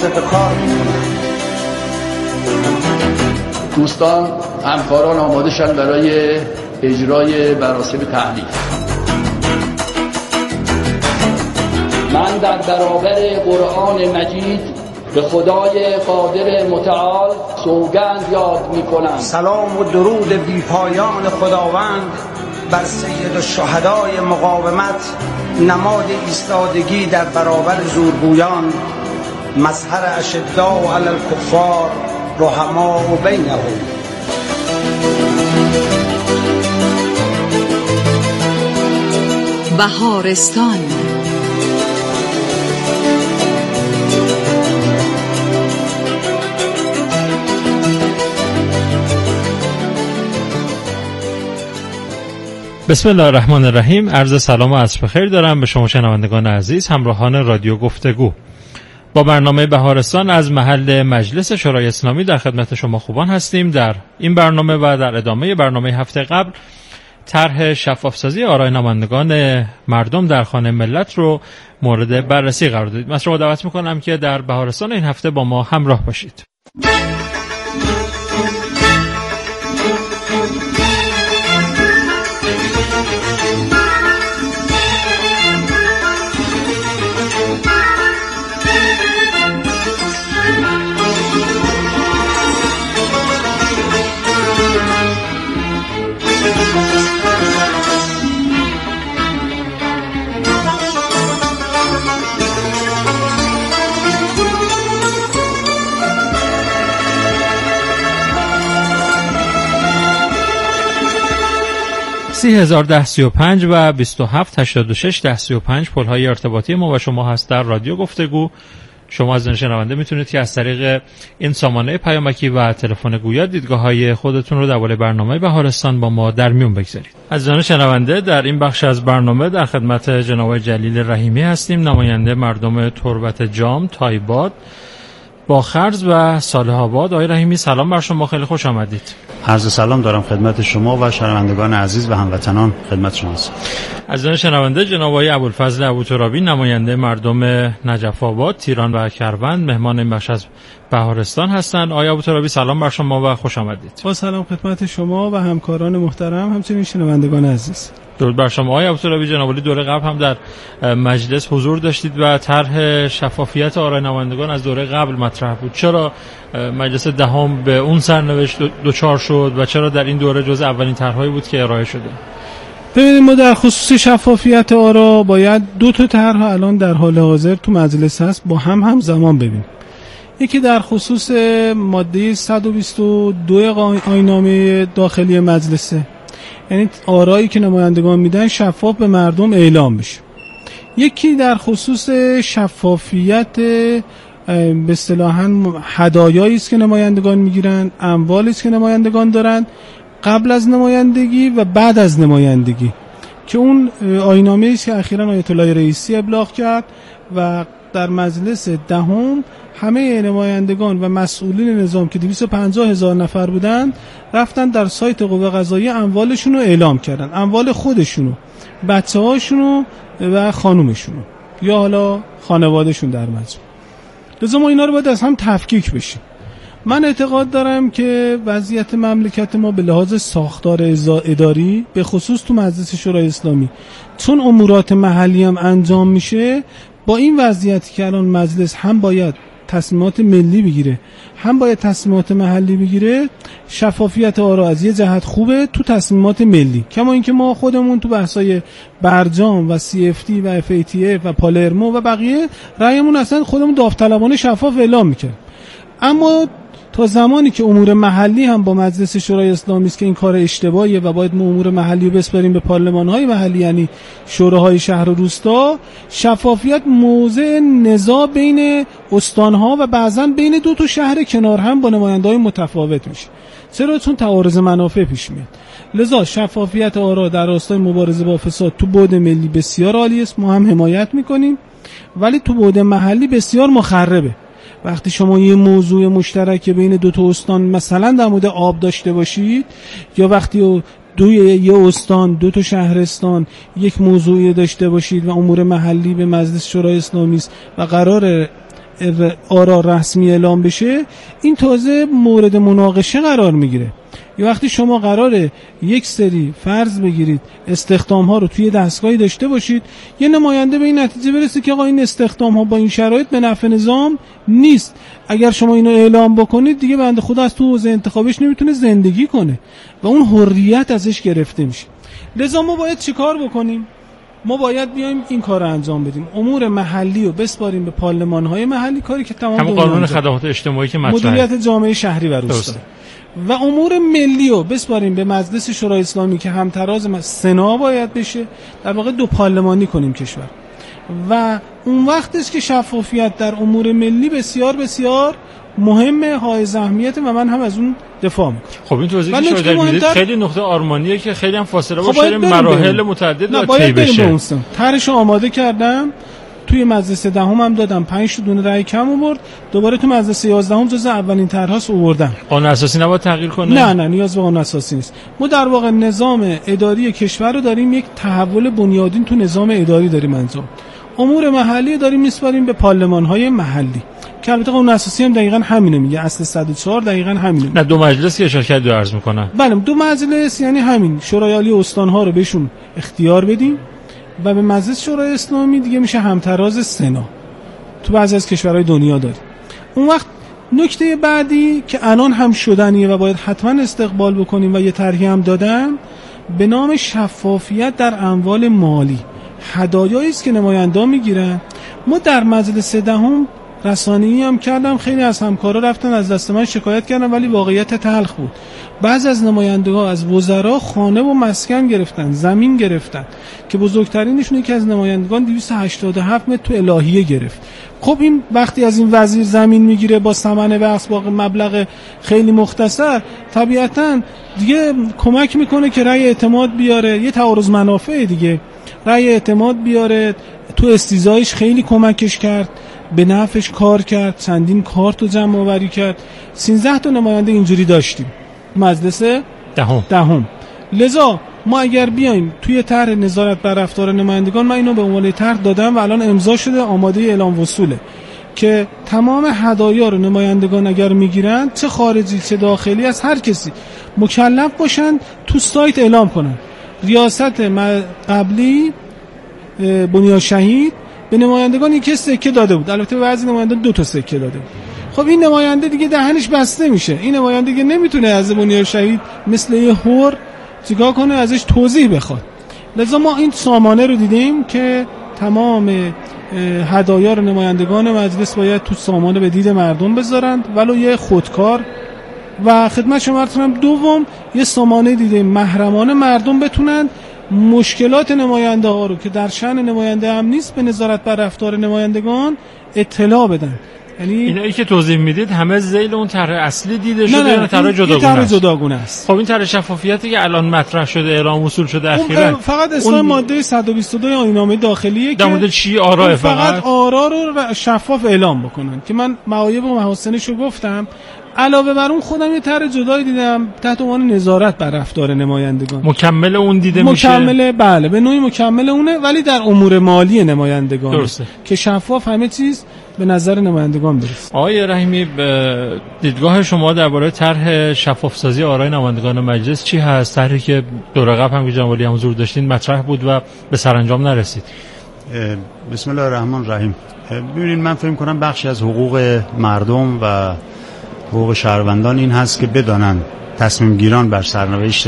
تازه به کار می‌کنند. دوستان همکاران آماده شدن برای اجرای مراسم تحلیف. من در برابر قرآن مجید به خدای قادر متعال سوگند یاد می‌کنم. سلام و درود بی پایان خداوند بر سید الشهدای مقاومت، نماد ایستادگی در برابر زورگویان، مظهر اشداء علی الکفار رحماء بینهم. بهارستان بسم الله الرحمن الرحیم. عرض سلام و عصر بخیر دارم به شما شنوندگان عزیز، همراهان رادیو گفتگو. با برنامه بهارستان از محل مجلس شورای اسلامی در خدمت شما خوبان هستیم. در این برنامه و در ادامه برنامه هفته قبل طرح شفافسازی آرای نمایندگان مردم در خانه ملت رو مورد بررسی قرار دادید. من شما دعوت میکنم که در بهارستان این هفته با ما همراه باشید. (30,1035) و 2786-1035 پل‌های ارتباطی ما و شما هست در رادیو گفتگو. شما از شنونده میتونید که از طریق این سامانه پیامکی و تلفن گویا دیدگاه‌های خودتون رو درباره برنامه بهارستان با ما در میون بگذارید. عزیزان شنونده، در این بخش از برنامه در خدمت جناب جلیل رحیمی هستیم، نماینده مردم تربت جام، تایباد، باخرز و صالح آباد. آقای رحیمی سلام بر شما، خیلی خوش آمدید. عرض سلام دارم خدمت شما و شنوندگان عزیز و هموطنان خدمت شماست. عزیزان شنونده، جناب آقای ابوالفضل ابوترابی نماینده مردم نجف آباد، تیران و کروند مهمان این بخش از بهارستان هستند. آقای ابوترابی سلام بر شما و خوش آمدید. با سلام خدمت شما و همکاران محترم، همچنین شنوندگان عزیز. درود بر شما. آقای ابوترابی، جناب عالی دوره قبل هم در مجلس حضور داشتید و طرح شفافیت آرای نمایندگان از دوره قبل مطرح بود. چرا مجلس دهم به اون سرنوشت دچار شد و چرا در این دوره جز اولین طرحهایی بود که ارائه شده؟ ببینید، ما در خصوص شفافیت آرا باید دو تا طرح الان در حال حاضر تو مجلس هست با همزمان ببینیم. یکی در خصوص ماده 122 آیین‌نامه داخلی مجلسه، یعنی آرایی که نمایندگان میدن شفاف به مردم اعلام بشه. یکی در خصوص شفافیت به اصطلاحاً هدایایی است که نمایندگان میگیرن، اموالی است که نمایندگان دارن قبل از نمایندگی و بعد از نمایندگی، که اون آیین‌نامه‌ای است که اخیراً آیت الله رئیسی ابلاغ کرد و در مجلس دهم همه نمایندگان و مسئولین نظام که 250,000 نفر بودند رفتن در سایت قوه قضاییه اموالشون رو اعلام کردن، اموال خودشونو، بچه‌هاشونو و خانومشونو یا حالا خانوادهشون در مجموع. لذا ما اینا رو باید از هم تفکیک بشیم. من اعتقاد دارم که وضعیت مملکت ما به لحاظ ساختار اداری به خصوص تو مجلس شورای اسلامی، چون امورات محلی هم انجام میشه، با این وضعیتی که الان مجلس هم باید تصمیمات ملی بگیره هم باید تصمیمات محلی بگیره، شفافیت آرا از یه جهت خوبه تو تصمیمات ملی، کما اینکه ما خودمون تو بحثای برجام و CFT و FATF و پالرمو و بقیه رأیمون اصلا خودمون داوطلبانه شفاف اعلام میکنیم. اما تا زمانی که امور محلی هم با مجلس شورای اسلامی است که این کار اشتباهیه و باید ما امور محلی رو بسپاریم به پارلمان‌های محلی، یعنی شوراهای شهر و روستا، شفافیت موضع نزاع بین استان‌ها و بعضاً بین دو تا شهر کنار هم با نماینده‌های متفاوت میشه. چرا؟ چون تعارض منافع پیش میاد. لذا شفافیت آرا در راستای مبارزه با فساد تو بعد ملی بسیار عالی است، ما هم حمایت میکنیم، ولی تو بعد محلی بسیار مخربه. وقتی شما یه موضوع مشترک بین دو تا استان مثلا در مورد آب داشته باشید، یا وقتی یه استان دو تا شهرستان یک موضوعی داشته باشید و امور محلی به مجلس شورای اسلامی است و قرار آرا رسمی اعلام بشه، این تازه مورد مناقشه قرار میگیره. یه وقتی شما قراره یک سری فرض بگیرید استخدام ها رو توی دستگاهی داشته باشید، یه نماینده به این نتیجه برسه که آقا این استخدام ها با این شرایط به نفع نظام نیست، اگر شما اینو اعلام بکنید دیگه بنده خدا از تو حوزه انتخابش نمیتونه زندگی کنه و اون حریت ازش گرفته میشه. لذا ما باید چیکار بکنیم؟ ما باید بیایم این کار رو انجام بدیم، امور محلی رو بسپاریم به پارلمان‌های محلی، کاری که تمام قانون خدمات اجتماعی که مطرحه، مدیریت جامعه شهری و روستا، و امور ملی رو بسپاریم به مجلس شورای اسلامی که همتراز سنا باید بشه، در واقع دو پارلمانی کنیم کشور. و اون وقت است که شفافیت در امور ملی بسیار بسیار مهمه، حائز اهمیت و من هم از اون دفاع میکنم. خب این توضیحی که شما میدید خیلی نقطه آرمانیه که خیلی هم فاصله باشه، مراحل متعدد طی بشه. طرحش آماده کردم، توی مجلس دهم هم دادم، 5 دونه رأی کم آورد، دوباره تو مجلس 11 جزء اولین طرحاست آوردم. قانون اساسی نباید تغییر کنه؟ نه نیاز به قانون اساسی نیست. ما در واقع نظام اداری کشور رو داریم یک تحول بنیادین تو نظام اداری داریم انجام. امور محلی داریم میسپاریم به پارلمان‌های محلی، که البته قانون اساسی هم دقیقاً همینه میگه، اصل 104 دقیقاً همینه. نه دو مجلس که اشاره کرد عرض میکنم. بله دو مجلس، یعنی همین شورای عالی استان‌ها رو بهشون اختیار بدیم و به مجلس شورای اسلامی دیگه میشه همتراز سنا. تو بعضی از کشورهای دنیا داریم. اون وقت نکته بعدی که الان هم شدنیه و باید حتما استقبال بکنیم و یه طرحی هم دادم، به نام شفافیت در اموال مالی. هدایایی است که نمایندگان میگیرن. ما در مجلس دهم رسانه‌ای هم کردم، خیلی از همکارا رفتن از دست من شکایت کردن، ولی واقعیت تلخ بود. بعضی از نمایندگان از وزرا خانه و مسکن گرفتن، زمین گرفتن، که بزرگترینشون یکی از نمایندگان 287 متر تو الهیه گرفت. خب این وقتی از این وزیر زمین میگیره با ثمن بخش با مبلغ خیلی مختصر، طبیعتاً دیگه کمک میکنه که رأی اعتماد بیاره، یه تعارض منافع دیگه، رأی اعتماد بیاره، تو استیضاحش خیلی کمکش کرد، به نفعش کار کرد، چندین کارت رو جمع آوری کرد. 13 تا نماینده اینجوری داشتیم مجلس دهم. لذا ما اگر بیایم توی طرح نظارت بر رفتار نمایندگان، من اینو به عنوان طرح دادم و الان امضا شده، آماده اعلام وصوله، که تمام هدایا رو نمایندگان اگر میگیرن، چه خارجی چه داخلی، از هر کسی مکلف باشن تو سایت اعلام کنن. ریاست قبلی بنیاد شهید به نمایندگان یک سکه داده بود، البته به بعضی نمایندگان 2 تا سکه داده بود. خب این نماینده دیگه دهنش بسته میشه، این نماینده دیگه نمیتونه از بنیاد شهید مثل یه هور چیکار کنه، ازش توضیح بخواد. لذا ما این سامانه رو دیدیم که تمام هدایا رو نمایندگان مجلس باید تو سامانه به دید مردم بذارند، ولو یه خودکار. و خدمت شما عرض کنم دوم، یه سامانه دیدیم محرمانه مردم بتونن مشکلات نماینده ها رو که در شأن نماینده هم نیست به نظارت بر رفتار نمایندگان اطلاع بدن. یعنی اینایی که توضیح میدید همه ذیل اون طرح اصلی دیده شده یا طرح جداگونه است؟ خب این طرح شفافیتی که الان مطرح شده، اعلام وصول شده اخیراً، فقط اصلا ماده 122 آیین‌نامه داخلیه در مورد چی آرا، فقط آرا رو شفاف اعلام بکنن، که من معایب و محاسنشو گفتم. علاوه بر اون خودم یه طرح جدایی دیدم تحت عنوان نظارت بر رفتار نمایندگان، مکمل اون دیده میشه. مکمل، بله به نوعی مکمل اونه، ولی در امور مالی نمایندگان درسته، که شفاف همه چیز به نظر نمایندگان برسه. آقای رحیمی، دیدگاه شما درباره طرح شفاف سازی آرای نمایندگان مجلس چی هست؟ طرحی که دور قبل هم که جناب عالی حضور داشتین مطرح بود و به سرانجام نرسید. بسم الله الرحمن الرحیم. ببینید من فکر کنم بخشی از حقوق مردم و حقوق شهروندان این هست که بدانن تصمیم گیران بر سرنوشت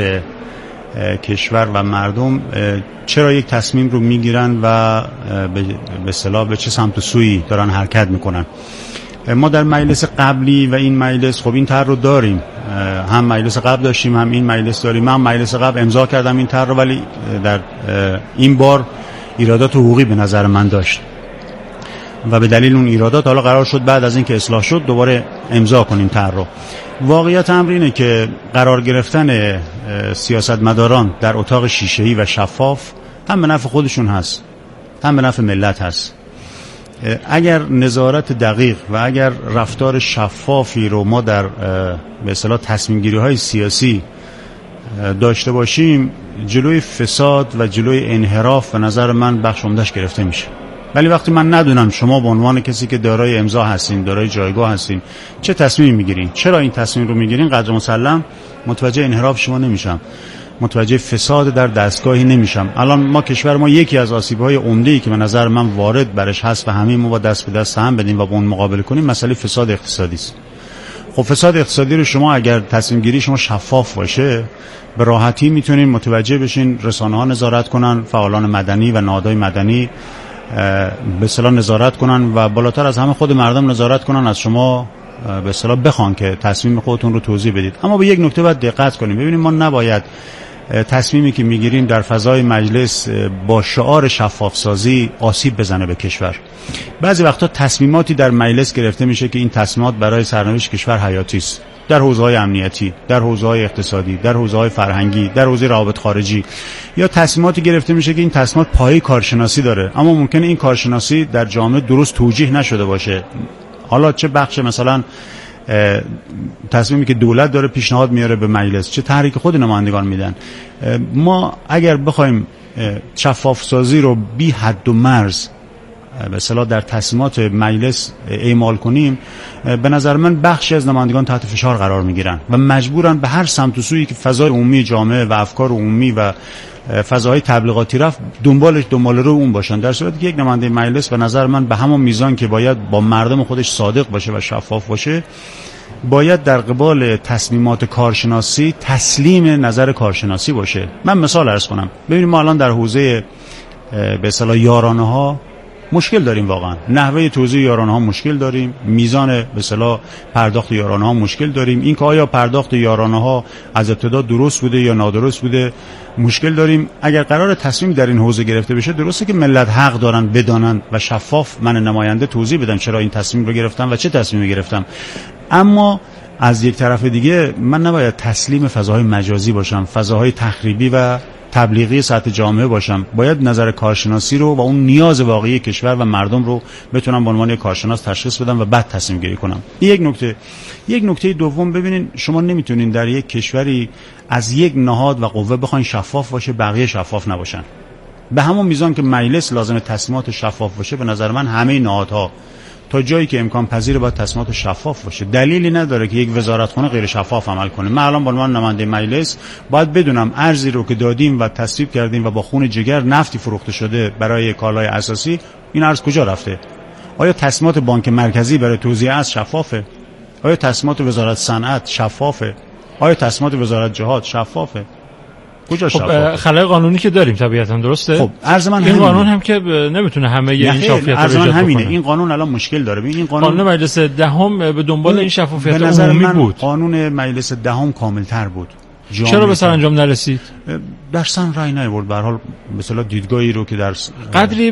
کشور و مردم چرا یک تصمیم رو میگیرن و به اصطلاح به چه سمت و سویی دارن حرکت میکنن. ما در مجلس قبلی و این مجلس خب این طرح رو داریم، هم مجلس قبل داشتیم هم این مجلس داریم. من مجلس قبل امضا کردم این طرح رو، ولی در این بار ایرادات حقوقی به نظر من داشت و به دلیل اون ایرادات حالا قرار شد بعد از اینکه اصلاح شد دوباره امضا کنیم طرح رو. واقعیت امر اینه که قرار گرفتن سیاستمداران در اتاق شیشه‌ای و شفاف هم به نفع خودشون هست هم به نفع ملت هست. اگر نظارت دقیق و اگر رفتار شفافی رو ما در به اصطلاح تصمیم گیری های سیاسی داشته باشیم، جلوی فساد و جلوی انحراف به نظر من بخش عمده‌اش گرفته میشه. ولی وقتی من ندونم شما به عنوان کسی که دارای امضا هستین، دارای جایگاه هستین، چه تصمیمی میگیرین، چرا این تصمیم رو میگیرین، قدر مسلم متوجه انحراف شما نمیشم، متوجه فساد در دستگاهی نمیشم. الان کشور ما یکی از آسیب‌های عمده‌ای که به نظر من وارد برش هست و همه ما با دست به دست هم بدیم و با اون مقابله کنیم، مسئله فساد اقتصادی است. خب فساد اقتصادی رو شما اگر تصمیم گیری شما شفاف باشه، به راحتی میتونین متوجه بشین، رسانه‌ها نظارت کنن، فعالان مدنی و نهادهای مدنی به اصطلاح نظارت کنن و بالاتر از همه خود مردم نظارت کنن، از شما به اصطلاح بخوان که تصمیم خودتون رو توضیح بدید. اما به یک نکته باید دقت کنیم. ببینید ما نباید تصمیمی که میگیریم در فضای مجلس با شعار شفاف سازی آسیب بزنه به کشور. بعضی وقتا تصمیماتی در مجلس گرفته میشه که این تصمیمات برای سرنوشت کشور حیاتی است، در حوزه‌های امنیتی، در حوزه‌های اقتصادی، در حوزه‌های فرهنگی، در حوزه روابط خارجی، یا تصمیماتی گرفته میشه که این تصمیمات پایه کارشناسی داره اما ممکنه این کارشناسی در جامعه درست توجیه نشده باشه. حالا چه بخش مثلا تصمیمی که دولت داره پیشنهاد میاره به مجلس، چه تحریک خود نمایندگان میدن. ما اگر بخوایم شفاف سازی رو بی حد و مرز به اصطلاح در تصمیمات مجلس اعمال کنیم، به نظر من بخشی از نمایندگان تحت فشار قرار میگیرن و مجبورن به هر سمت و سویی که فضای عمومی جامعه و افکار عمومی و فضاهای تبلیغاتی رفت دنبال رو اون باشن، در صورتی که یک نماینده مجلس به نظر من به همون میزان که باید با مردم خودش صادق باشه و شفاف باشه، باید در قبال تصمیمات کارشناسی تسلیم نظر کارشناسی باشه. من مثال عرض کنم. ببینید ما الان در حوزه به اصطلاح یارانه‌ها مشکل داریم، واقعا نحوه توزیع یارانه‌ها مشکل داریم، میزان به اصطلاح پرداخت یارانه‌ها مشکل داریم، این که آیا پرداخت یارانه‌ها از ابتدا درست بوده یا نادرست بوده مشکل داریم. اگر قرار تصمیم در این حوزه گرفته بشه، درسته که ملت حق دارن بدانن و شفاف من نماینده توضیح بدم چرا این تصمیم رو گرفتم و چه تصمیمی گرفتم، اما از یک طرف دیگه من نباید تسلیم فضاهای مجازی باشم، فضاهای تخریبی و تبلیغی سطح جامعه باشم. باید نظر کارشناسی رو و اون نیاز واقعی کشور و مردم رو بتونم به عنوان یک کارشناس تشخیص بدم و بعد تصمیم گیری کنم. یک نکته دوم، ببینین شما نمیتونین در یک کشوری از یک نهاد و قوه بخواین شفاف باشه بقیه شفاف نباشن. به همون میزان که مجلس لازم تصمیمات شفاف باشه، به نظر من همه نهادها تا جایی که امکان پذیر باید تصمیمات شفاف باشه. دلیلی نداره که یک وزارتخانه غیر شفاف عمل کنه. من الان به عنوان نماینده مجلس باید بدونم ارزی رو که دادیم و تصویب کردیم و با خون جگر نفتی فروخته شده برای کالای اساسی، این ارز کجا رفته؟ آیا تصمیمات بانک مرکزی برای توزیع ارز شفافه؟ آیا تصمیمات وزارت صنعت شفافه؟ آیا تصمیمات وزارت جهاد شفافه؟ کجا شفافه؟ خلای قانونی که داریم طبیعتا، درسته؟ خب عرض من این قانون هم که نمیتونه همه این شفافیت رو ایجاد کنه. این قانون الان مشکل داره. این قانون مجلس دهم به دنبال این شفافیت به نظر عمومی من بود. قانون مجلس دهم کامل‌تر بود. چرا به سرانجام نرسید؟ در سن رای نیاورد. به هر حال مثلا دیدگاهی رو که در قدری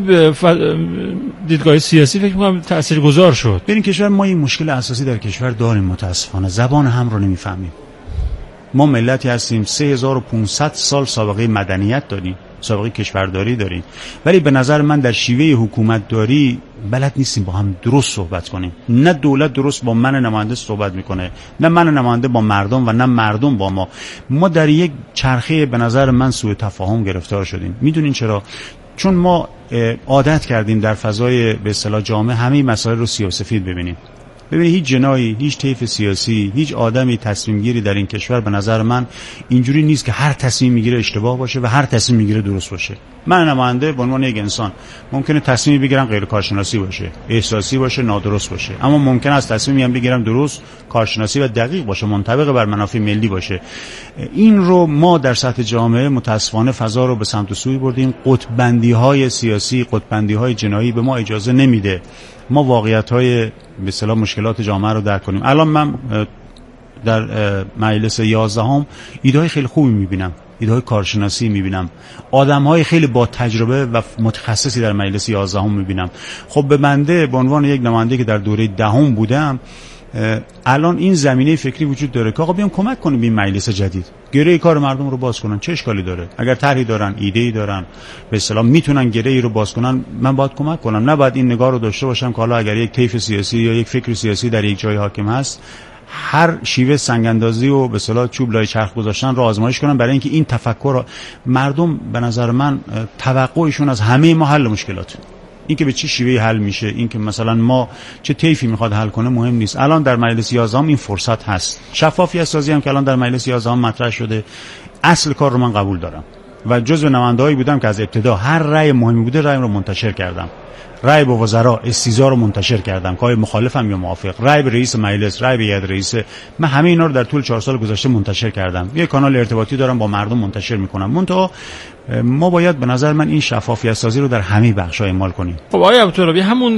دیدگاه سیاسی فکر می‌کنم تاثیرگذار شد. ببین کشور ما این مشکل اساسی در کشور داریم، متاسفانه زبان هم رو نمیفهمیم. ما ملتی هستیم 3500 سال سابقه مدنیت داریم، سابقه کشورداری داریم، ولی به نظر من در شیوه حکومت داری بلد نیستیم با هم درست صحبت کنیم. نه دولت درست با من نماینده صحبت میکنه، نه من نماینده با مردم و نه مردم با ما. ما در یک چرخه به نظر من سوء تفاهم گرفتار شدیم. میدونین چرا؟ چون ما عادت کردیم در فضای به اصطلاح جامعه همه مسائل رو سیاه و سفید ببینیم. ببینید هیچ جنایی، هیچ طیف سیاسی، هیچ آدمی تصمیم گیری در این کشور به نظر من اینجوری نیست که هر تصمیم میگیره اشتباه باشه و هر تصمیم میگیره درست باشه. من نماینده به عنوان یک انسان ممکنه تصمیمی بگیرم غیر کارشناسی باشه، احساسی باشه، نادرست باشه، اما ممکن است تصمیمی هم بگیرم درست، کارشناسی و دقیق باشه، منطبق بر منافع ملی باشه. این رو ما در سطح جامعه متاسفانه فضا رو به سمت و سوی بردیم. قطب‌بندی‌های سیاسی، قطب‌بندی‌های جنایی به ما اجازه نمیده ما واقعیت‌های به اصطلاح مشکلات جامعه رو درک کنیم. الان من در مجلس 11ام ایده‌های خیلی خوبی می‌بینم، ایده‌های کارشناسی می‌بینم، آدم‌های خیلی با تجربه و متخصصی در مجلس 11ام می‌بینم. خب به بنده به عنوان یک نماینده که در دوره دهم بودم، الان این زمینه فکری وجود داره که آقا بیام کمک کنیم به این مجلس جدید، گره کار مردم رو باز کنن. چه اشکالی داره؟ اگر طرحی دارن، ایده‌ای دارن، به اصطلاح میتونن گره ای رو باز کنن، من باید کمک کنم. نباید این نگاه رو داشته باشم که حالا اگر یک طیف سیاسی یا یک فکر سیاسی در یک جای حاکم هست، هر شیوه سنگ‌اندازی و به اصطلاح چوب لای چرخ گذاشتن رو آزمایش کنن، برای اینکه این تفکر مردم به نظر من توقعشون از همه ما حل مشکلات. این که به چه شیوهی حل میشه، این که مثلا ما چه طیفی میخواد حل کنه مهم نیست. الان در مجلس 11 این فرصت هست. شفافیت سازی هم که الان در مجلس 11 مطرح شده، اصل کار رو من قبول دارم و جزو نماینده‌هایی بودم که از ابتدا هر رأی مهمی بوده رأیم رو منتشر کردم. رأی به وزرا استیضاح رو منتشر کردم که مخالفم یا موافق، رأی به رئیس مجلس، رأی به هیئت رئیسه، من همه اینا رو در طول 4 سال گذشته منتشر کردم. یه کانال ارتباطی دارم با مردم منتشر میکنم. منتها ما باید به نظر من این شفافیت سازی رو در همه بخش‌ها اعمال کنیم. خب آقای عبدالربی، همون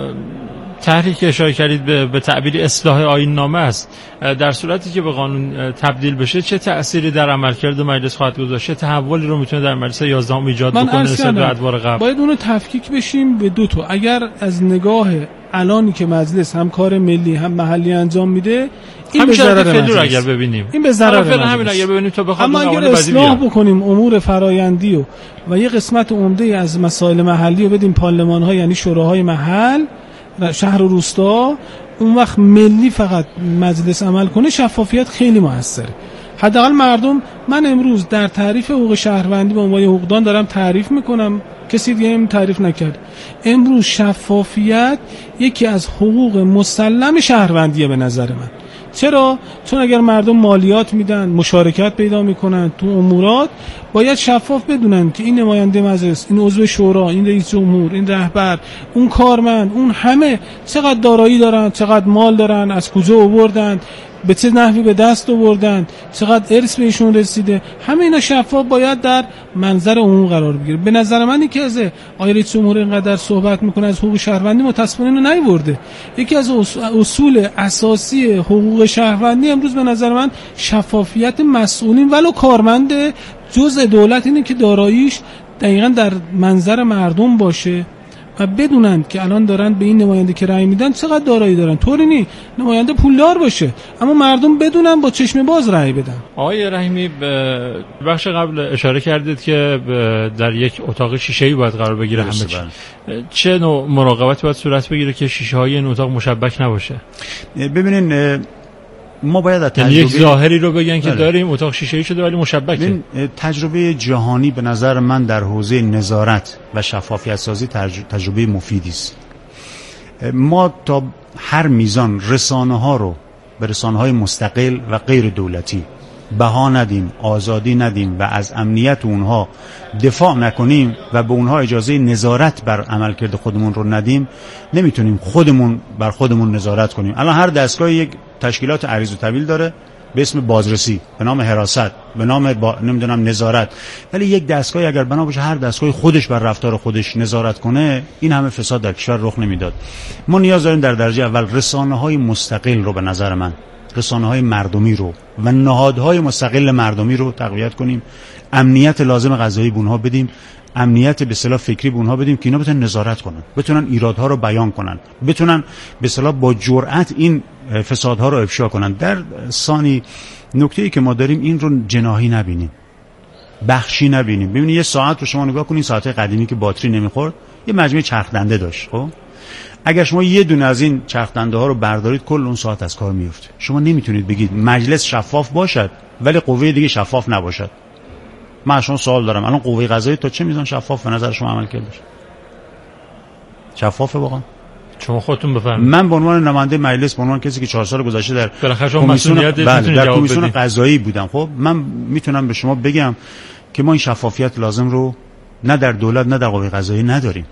طرحی که اشاره کردید به تعبیر اصلاح آیین نامه است، در صورتی که به قانون تبدیل بشه چه تأثیری در عملکرد مجلس خواهد گذاشت؟ چه تحولی رو میتونه در مجلس 11 ایجاد بکنه نسبت به ادوار قبل؟ باید اونو تفکیک بشیم به دو تا. اگر از نگاه الانی که مجلس هم کار ملی هم محلی انجام میده، این به ضرر مجلس. اگر ببینیم این به ضرر مجلس. همین اگر ببینیم تا بخواد اما اگر اصلاح بکنیم امور فرآیندی و یه قسمت عمده از مسائل محلی رو بدیم پارلمان‌ها، یعنی شوراهای محل و شهر و روستا، اون وقت ملی فقط مجلس عمل کنه، شفافیت خیلی موثره. حداقل مردم، من امروز در تعریف حقوق شهروندی به عنوان حقوقدان دارم تعریف میکنم، کسی دیگه هم تعریف نکرد. امروز شفافیت یکی از حقوق مسلم شهروندیه به نظر من. چرا؟ چون اگر مردم مالیات میدن، مشارکت پیدا میکنن تو امورات، باید شفاف بدونن که این نماینده مجلس، این عضو شورا، این رئیس جمهور، این رهبر، اون کارمند، اون همه چقدر دارایی دارن، چقدر مال دارن، از کجا آوردن، به چه نحوی به دست آوردن، چقدر ارث بهشون رسیده. همه اینا شفاف باید در منظر عموم قرار بگیره. به نظر من که از آقای رئیس جمهور اینقدر صحبت میکنه از حقوق شهروندی، متاسفانه اینو نیورده. یکی از اصول اساسی حقوق شهروندی امروز به نظر من شفافیت مسئولین ولو کارمند جزء دولت اینه که داراییش دقیقاً در منظر مردم باشه و بدونن که الان دارن به این نماینده که رأی میدن چقدر دارایی دارن. طوری نی نماینده پولدار باشه اما مردم بدونن با چشم باز رأی بدن. آقای رحیمی، بخش قبل اشاره کردید که در یک اتاق شیشه‌ای باید قرار بگیره همه چی. چه نوع مراقبت باید صورت بگیره که شیشه‌های این اتاق مشبک نباشه؟ ببینین، ما باید از تجربه یک ظاهری رو بگن که داریم اتاق شیشه‌ای شده ولی مشبکه. تجربه جهانی به نظر من در حوزه نظارت و شفافیت سازی تجربه مفیدی است. ما تا هر میزان رسانه‌ها رو به رسانه‌های مستقل و غیر دولتی بها ندیم، آزادی ندیم و از امنیت اونها دفاع نکنیم و به اونها اجازه نظارت بر عملکرد خودمون رو ندیم، نمیتونیم خودمون بر خودمون نظارت کنیم. الان هر دستگاه یک تشکیلات عریض و طویل داره به اسم بازرسی، به نام حراست، به نام نمیدونم نظارت، ولی یک دستگاه اگر بنا باشه هر دستگاه خودش بر رفتار خودش نظارت کنه، این همه فساد در کشور رخ نمیداد. ما نیاز داریم در درجه اول رسانه‌های مستقل رو، به نظر من رسانه‌های مردمی رو و نهادهای مستقل مردمی رو تقویت کنیم، امنیت لازم قضایی به اونها بدیم، امنیت به اصطلاح فکری به اونها بدیم که اینا بتونن نظارت کنن، بتونن ایرادها رو بیان کنن، بتونن به اصطلاح با جرأت این فسادها رو افشا کنن. در ثانی نکته‌ای که ما داریم این رو جناحی نبینیم، بخشی نبینیم. ببینید یه ساعت رو شما نگاه کنید، ساعت قدیمی که باتری نمیخورد، یه مجموعه چرخدنده داشت. خب اگر شما یه دونه از این چرخدنده ها رو بردارید، کل اون ساعت از کار میفته. شما نمیتونید بگید مجلس شفاف باشد ولی قوه دیگه شفاف نباشد. من شما سوال دارم، الان قوه قضایی تا چه میزان شفاف به نظر شما عمل کرده؟ شفافه واقعا؟ شما خودتون بفرمایید. من به عنوان نماینده مجلس، به عنوان کسی که 4 سال گذشته در کمیسیون قضایی بودم، خب من میتونم به شما بگم که ما این شفافیت لازم رو نه در دولت نه در قوه قضایی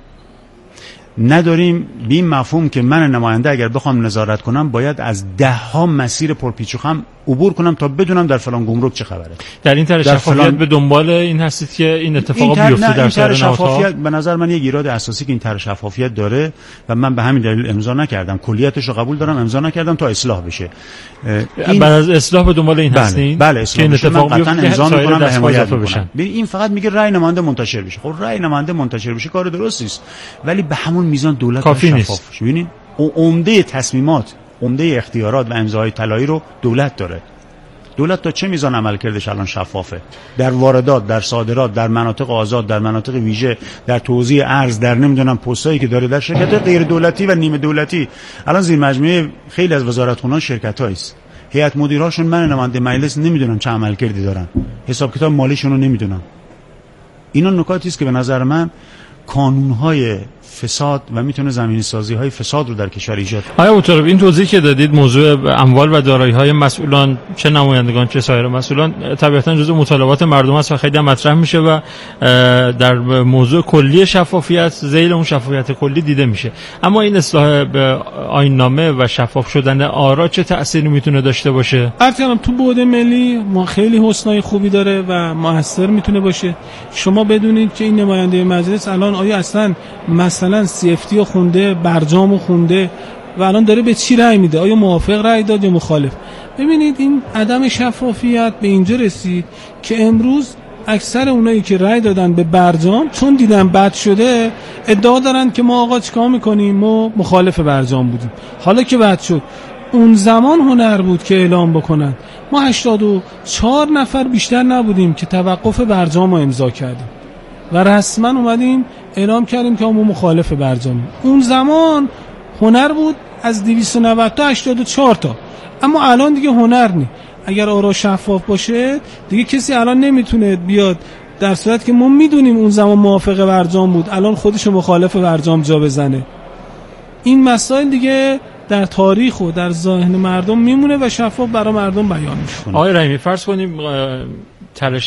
نداریم به این مفهوم که من نماینده اگر بخوام نظارت کنم باید از 10 ها مسیر پرپیچ و خم عبور کنم تا بدونم در فلان گمرک چه خبره. در این طرح شفافیت به دنبال این هستید که این اتفاق بیفته در سر شفافیت به نظر من یک ایراد اساسی که این طرح شفافیت داره و من به همین دلیل امضا نکردم. کلیتش رو قبول دارم، امضا نکردم تا اصلاح بشه. بعد از اصلاح به دنبال این هستین؟ بله که این اتفاق بیفته امضا میکنم و حمایت میکنم. این فقط میگه رأی نماینده منتشر بشه. خب رأی نماینده منتشر بشه کار درستی است، ولی به همون میزان دولت کافی نیست. ببینید عمده تصمیمات، عمده اختیارات و امضاهای طلایی رو دولت داره. دولت تا چه میزان عملکردش الان شفافه؟ در واردات، در صادرات، در مناطق آزاد، در مناطق ویژه، در توزیع ارز، در نمیدونم پستایی که داره، در شرکت‌های غیر دولتی و نیمه دولتی. الان زیر مجموعه خیلی از وزارتخونه‌ها شرکت‌هایی است. هیئت مدیرهاشون من نماینده مجلس نمیدونم چه عملکردی دارن. حساب کتاب مالیشون رو نمیدونم. اینا نکاتی است که به نظر من کانون‌های فساد و میتونه زمینی سازی های فساد رو در کشور ایجاد کنه. آیا مطالب این توضیحی که دادید موضوع اموال و دارایی های مسئولان، چه نمایندگان چه سایر مسئولان، طبیعتا جزء مطالبات مردم است و خیلی مطرح میشه و در موضوع کلی شفافیت ذیل اون شفافیت کلی دیده میشه. اما این اصلاح آیین نامه و شفاف شدن آرا چه تأثیری میتونه داشته باشه؟ البته تو بعد ملی ما خیلی حسنای خوبی داره و موثر میتونه باشه. شما بدونید که این نماینده مجلس الان آیا اصلا مثلا CFT رو خونده، برجام رو خونده و الان داره به چی رأی میده؟ آیا موافق رأی داد یا مخالف؟ ببینید این عدم شفافیت به اینجا رسید که امروز اکثر اونایی که رأی دادن به برجام چون دیدن بد شده ادعا دارن که ما آقا چیکار میکنیم، ما مخالف برجام بودیم. حالا که بد شد، اون زمان هنر بود که اعلام بکنن. ما 84 نفر بیشتر نبودیم که توقف برجام رو امضا کردیم و رسما اومدیم اعلام کردیم که ما مخالف برجامیم. اون زمان هنر بود از 290 تا 84 تا. اما الان دیگه هنر نی. اگر آرا شفاف باشه دیگه کسی الان نمیتونه بیاد در صورت که ما میدونیم اون زمان موافق برجام بود الان خودش مخالف برجام جا بزنه. این مسائل دیگه در تاریخ و در ذهن مردم میمونه و شفاف برای مردم بیان میشه. آقای رحیمی فرض کنیم طرح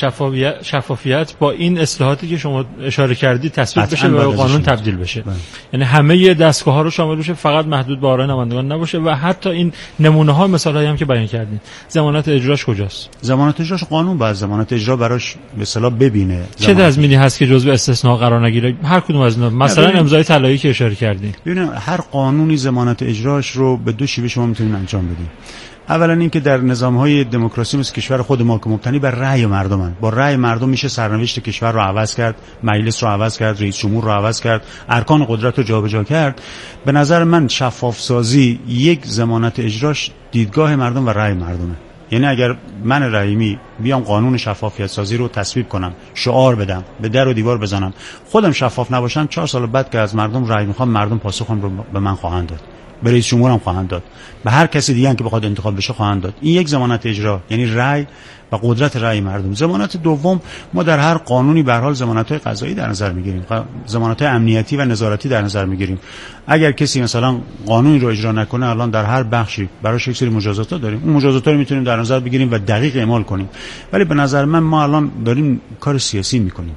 شفافیت با این اصلاحاتی که شما اشاره کردید تصویب بشه و قانون تبدیل بشه، یعنی همه دستگاه‌ها رو شامل بشه، فقط محدود به آرای نمایندگان نباشه و حتی این نمونه‌ها مثالایی هم که بیان کردین. ضمانت اجراش کجاست؟ ضمانت اجراش قانون باید ضمانت اجرا براش به اصطلاح ببینه. چه تضمینی هست که جزء استثناء قرار نگیره؟ هر کدوم از اینا مثلا امضای طلایی که اشاره کردین. ببینید هر قانونی ضمانت اجراش رو به دو شیوه شما میتونید انجام بدید. اولا اینکه در نظام‌های دموکراسی مثل کشور خود ما که مبتنی بر رأی مردمن، با رأی مردم میشه سرنوشت کشور رو عوض کرد، مجلس رو عوض کرد، رئیس جمهور رو عوض کرد، ارکان قدرت رو جابجا کرد. به نظر من شفاف سازی یک ضمانت اجراش دیدگاه مردم و رأی مردمه. یعنی اگر من رحیمی بیام قانون شفافیت سازی رو تصویب کنم، شعار بدم، به در و دیوار بزنم، خودم شفاف نباشم، 4 سال بعد که از مردم رأی میخوام، مردم پاسخم رو به من خواهند داد، به رئیس جمهورم خواهند داد، به هر کسی دیگه که بخواد انتخاب بشه خواهند داد. این یک ضمانت اجرا، یعنی رأی و قدرت رأی مردم. ضمانت دوم، ما در هر قانونی به هر حال ضمانت‌های قضایی در نظر می‌گیریم، ضمانت‌های امنیتی و نظارتی در نظر می‌گیریم. اگر کسی مثلا قانونی رو اجرا نکنه، الان در هر بخشی براش یک سری مجازات داریم، اون مجازات رو می‌تونیم در نظر بگیریم و دقیق اعمال کنیم. ولی به نظر من ما الان داریم کار سیاسی می‌کنیم،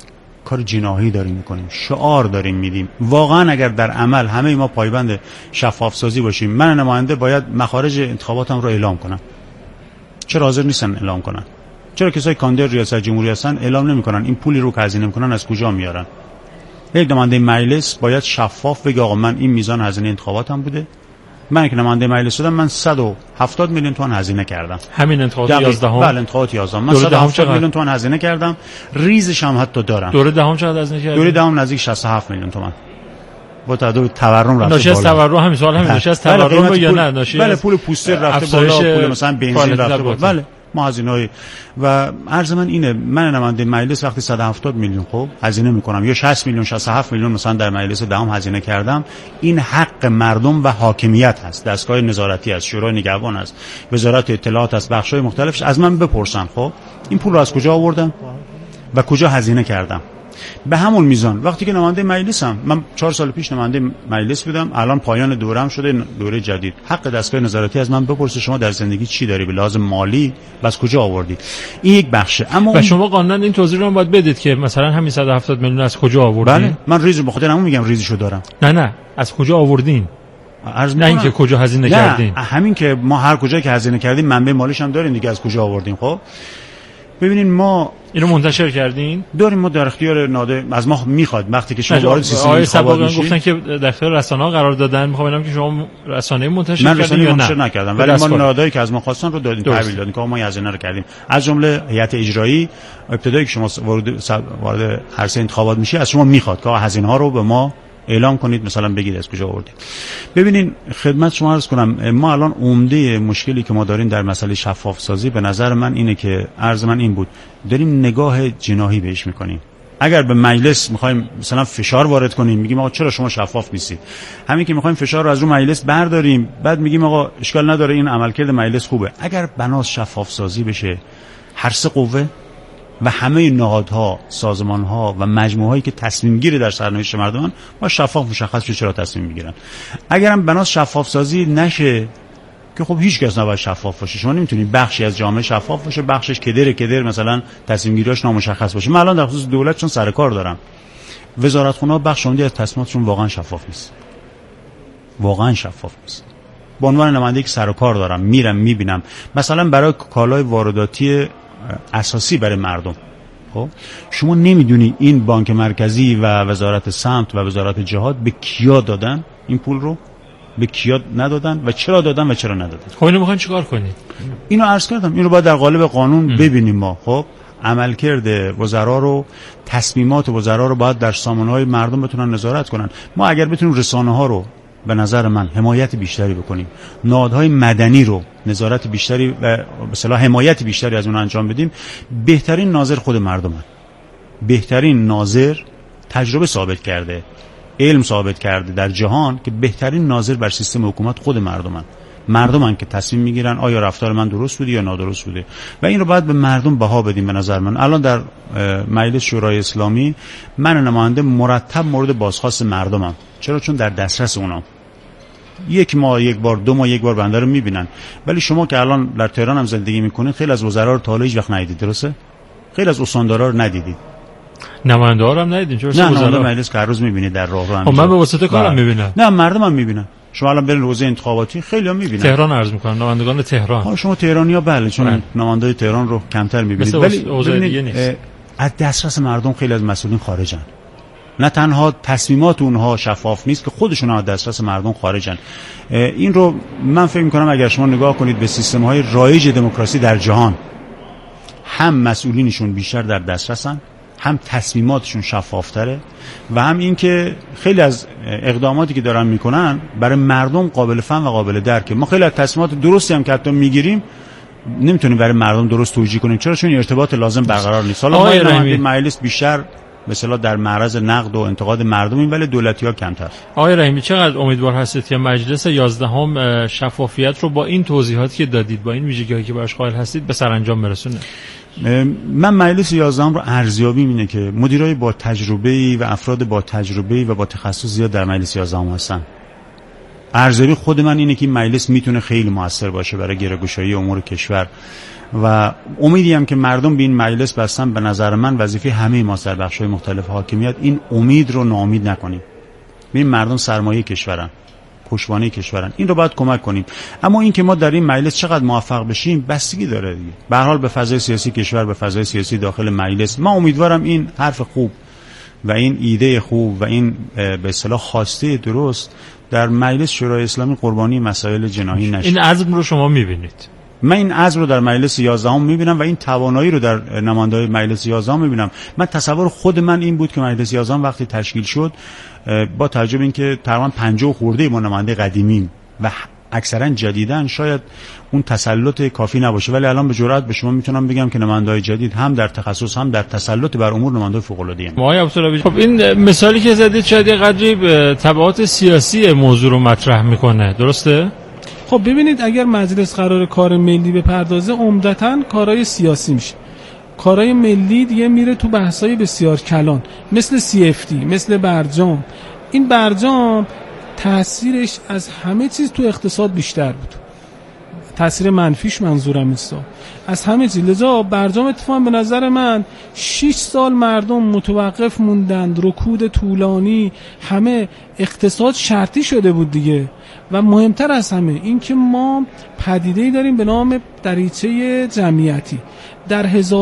کار جناحی داریم میکنیم، شعار داریم میدیم. واقعا اگر در عمل همه ما پایبند شفاف سازی باشیم، من نماینده باید مخارج انتخاباتم رو اعلام کنم. چرا حاضر نیستن اعلام کنن؟ چرا کسای کاندید ریاست جمهوری هستن اعلام نمیکنن؟ این پولی رو که هزینه میکنن از کجا میارن؟ یک نماینده مجلس باید شفاف بگه آقا من این میزان هزینه انتخاباتم بوده، من که نماینده مجلس شدم من 170 میلیون تومان هزینه کردم. همین انتخابات 11 بله انتخابات 11 من 170 میلیون تومان هزینه کردم، ریزش هم حتی دارم. دوره دهم چقدر هزینه کردم؟ دوره دهم نزدیک 67 میلیون تومان. با تعداد تورم رفته بالا. ناشی از تورم همین سوال همین ناشی از تورم یا نه ناشی؟ بله پول پوستر رفته بالا، پول مثلا بنزین رفته بالا. بله ما هزینه‌های و عرض من اینه، من نماینده مجلس وقتی 170 میلیون خب هزینه میکنم یا 60 میلیون 67 میلیون مثلا در مجلس دهم هزینه کردم، این حق مردم و حاکمیت هست، دستگاه نظارتی است، شورای نگهبان است، وزارت اطلاعات است، بخش‌های مختلفش از من بپرسن خب این پول رو از کجا آوردم و کجا هزینه کردم. به همون میزان وقتی که نماینده مجلسم، من 4 سال پیش نماینده مجلس بودم، الان پایان دورم شده دوره جدید، حق دستگاه نظارتی از من بپرسه شما در زندگی چی داری به لحاظ مالی و از کجا آوردی. این یک بخشه. اما و شما قانونا این توضیح رو باید بدید که مثلا همین 170 میلیون از کجا آوردین. بله من ریز به خاطر همون میگم ریزشو دارم. نه از کجا آوردین، نه اینکه کجا هزینه کردین. همین که ما هر کجا که هزینه کردیم منبع مالیش هم داریم دیگه، از کجا آوردیم. خب ببینین ما اینو منتشر کردین؟ داریم، ما در اختیار ناده از ما میخواد وقتی که شما وارد سیستم انتخابات میشید. گفتن که در اختیار رسانه‌ها قرار دادن، میخوام ببینم که شما رسانه‌ای منتشر کردین. من رسانه‌ای منتشر نکردم ولی ما نادایی که از ما خواستن رو دادیم، تحویل دادیم که ما هزینه رو کردیم. از جمله هیئت اجرایی ابتدایی که شما وارد عرصه انتخابات میشی از شما میخواد که هزینه‌ها رو به ما اعلام کنید، مثلا بگید از کجا آوردید. ببینین خدمت شما عرض کنم، ما الان عمده مشکلی که ما داریم در مسئله شفاف سازی به نظر من اینه که عرض من این بود، داریم نگاه جناحی بهش میکنیم. اگر به مجلس میخوایم مثلا فشار وارد کنیم، میگیم آقا چرا شما شفاف نیستید، همین که میخوایم فشار رو از رو مجلس برداریم، بعد میگیم آقا اشکال نداره این عملکرد مجلس خوبه. اگر بناس شفاف سازی بشه، هر سه قوه و همه نهادها، سازمانها و مجموعهایی که تصمیم گیری در سرنوشت مردمان با شفاف مشخص شه چرا تصمیم میگیرن. اگرم بناس شفاف سازی نشه که خب هیچ کس نباید شفاف باشه. شما نمیتونید بخشی از جامعه شفاف باشه، بخشش کدر مثلا تصمیم گیریاش نامشخص باشه. من الان در خصوص دولت چون سر کار دارم، وزارتخونه‌ها بخش عمده از تصمیماتشون واقعا شفاف نیست. به عنوان نماینده که سر و کار دارم میرم میبینم مثلا برای کالای وارداتی اساسی برای مردم، خب شما نمیدونی این بانک مرکزی و وزارت سمت و وزارت جهاد به کیا دادن این پول رو، به کیا ندادن و چرا دادن و چرا ندادن. خب اینو میخواین چیکار کنید؟ اینو عرض کردم، اینو باید در قالب قانون ببینیم ما. خب عملکرد وزرا رو، تصمیمات وزرا رو باید در سامانه‌های مردم بتونن نظارت کنن. ما اگر بتونیم رسانه‌ها رو به نظر من حمایت بیشتری بکنیم، نهادهای مدنی رو نظارت بیشتری و به اصطلاح حمایت بیشتری از اون انجام بدیم، بهترین ناظر خود مردمن. بهترین ناظر تجربه ثابت کرده، علم ثابت کرده در جهان که بهترین ناظر بر سیستم حکومت خود مردمن که تصمیم میگیرن آیا رفتار من درست بوده یا نادرست بوده و این رو باید به مردم بها بدیم. به نظر من الان در مجلس شورای اسلامی من نماینده مرتب مورد بازخواست مردمم. چرا؟ چون در دسترس اونام. یک ماه یک بار، 2 ماه یک بار بنده رو میبینن. ولی شما که الان در تهران هم زندگی میکنید خیلی از وزرا رو تا حالا هیچ وقت ندیدید، درسته؟ خیلی از استاندارا رو ندیدید، نماینده ها رو هم ندیدین؟ چرا؟ نه نماینده مجلس که هر روز میبینید در راه رو. من به واسطه کارم میبینم. نه مردمم میبینن. شما الان برید حوزه انتخاباتی خیلی ها میبینن. تهران عرض میکنن، نمایندگان تهران. شما تهرانی‌ها بله، چون نمایندای تهران رو کمتر میبینید. ولی از دسترس مردم خیلی از مسئولین خارجن. نه تنها تصمیمات اونها شفاف نیست که خودشون از دسترس مردم خارجن. این رو من فکر می‌کنم اگر شما نگاه کنید به سیستم‌های رایج دموکراسی در جهان، هم مسئولینشون بیشتر در دسترسن، هم تصمیماتشون شفافتره و هم این که خیلی از اقداماتی که دارن میکنن برای مردم قابل فهم و قابل درکه. ما خیلی از تصمیمات درستی هم که حتی میگیریم نمیتونیم برای مردم درست توجیه کنیم. چرا؟ چون ارتباط لازم برقرار نیست. حالا ما در مجلس بیشتر مثلا در معرض نقد و انتقاد مردمیم ولی دولتی‌ها کمتر. آقای رحیمی چقدر امیدوار هستید که مجلس 11 شفافیت رو با این توضیحاتی که دادید، با این ویژگی‌هایی که براش قائل هستید به سرانجام برسونه؟ من مجلس 11 رو ارزیابیم اینه که مدیرای با تجربه‌ای و افراد با تجربه‌ای و با تخصص زیاد در مجلس 11 هستن. ارزیابی خود من اینه که این مجلس میتونه خیلی موثر باشه برای گره‌گشایی امور کشور و امیدی هم که مردم به این مجلس بستن. به نظر من وظیفه همه ما در بخش‌های مختلف حاکمیت این امید رو ناامید نکنیم. این مردم سرمایه کشورن، پشتوانه کشورن، این رو باید کمک کنیم. اما این که ما در این مجلس چقدر موفق بشیم بستگی داره دیگه. به هر حال به فضای سیاسی کشور، به فضای سیاسی داخل مجلس، ما امیدوارم این حرف خوب و این ایده خوب و این به اصطلاح خواسته درست در مجلس شورای اسلامی قربانی مسائل جناحی نشه. این عزم رو شما می‌بینید؟ من این عزم رو در مجلس 11 میبینم و این توانایی رو در نماینده‌های مجلس 11 میبینم. من تصور خود من این بود که مجلس 11 وقتی تشکیل شد با توجه به اینکه تقریبا 50 خورده ما نماینده قدیمیم و اکثرا جدیدن شاید اون تسلط کافی نباشه، ولی الان به جرئت به شما میتونم بگم که نماینده‌های جدید هم در تخصص هم در تسلط بر امور نماینده‌های فوق‌العاده‌ای. آقای عبداللهی خب این مثالی که زدید شاید یه قدری تبعات سیاسی موضوع رو مطرح میکنه، درسته؟ خب ببینید اگر مجلس قرار کار ملی بپردازه عمدتاً کارهای سیاسی میشه. کارهای ملی دیگه میره تو بحثای بسیار کلان مثل CFT، مثل برجام. این برجام تأثیرش از همه چیز تو اقتصاد بیشتر بود. تأثیر منفیش منظورم نیست، از همه چیز. لذا برجام اتفاقا به نظر من 6 سال مردم متوقف موندند، رکود طولانی، همه اقتصاد شرطی شده بود دیگه. و مهمتر از همه این که ما پدیده‌ای داریم به نام دریچه جمعیتی. در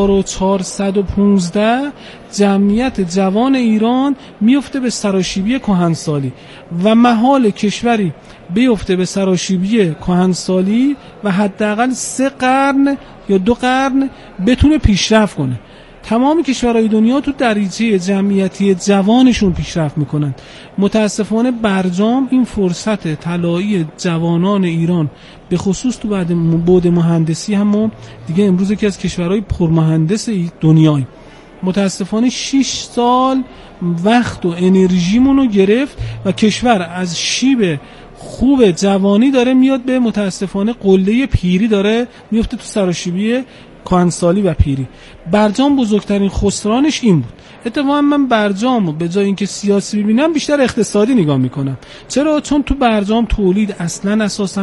1415 جمعیت جوان ایران میفته به سراشیبی کهنسالی و محال کشوری بیفته به سراشیبی کهنسالی و حداقل 3 قرن یا 2 قرن بتونه پیشرفت کنه. تمام کشورهای دنیا تو دریچه جمعیتی جوانشون پیشرفت میکنن. متاسفانه برجام این فرصت طلایی جوانان ایران به خصوص تو بعد مهندسی هم دیگه امروز که از کشورهای پرمهندس دنیای متاسفانه 6 سال وقت و انرژیمون رو گرفت و کشور از شیب خوب جوانی داره میاد به متاسفانه قله پیری داره میفته تو سراشیبی کهنسالی و پیری. برجام بزرگترین خسرانش این بود. اتفاقا من برجامو به جای اینکه سیاسی ببینم بیشتر اقتصادی نگاه میکنم. چرا؟ چون تو برجام تولید اصلا اساسا